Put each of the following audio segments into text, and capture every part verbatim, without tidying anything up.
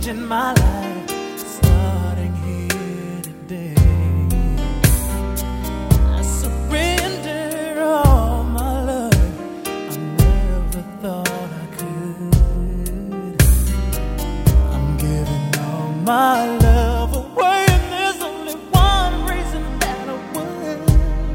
changing my life, starting here today. I surrender all my love. I never thought I could. I'm giving all my love away, and there's only one reason that I would.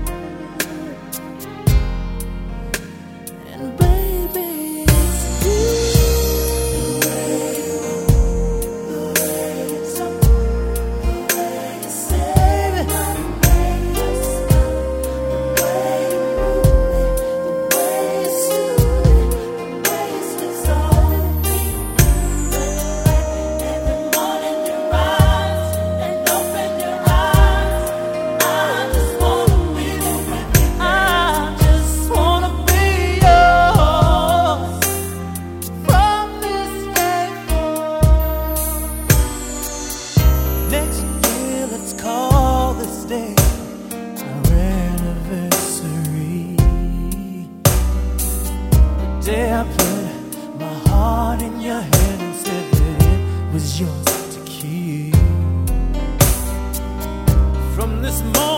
And baby, it's you. The way you move, the way you talk, the way you say it, the way you smile, the way you move me, the way you soothe me, the way you switch on me. Every morning you rise and open your eyes. I just wanna be with you. I just wanna be yours from this day forth. Next year, let's call this day our anniversary. The day I put my heart in your hand and said that it was yours to keep. From this moment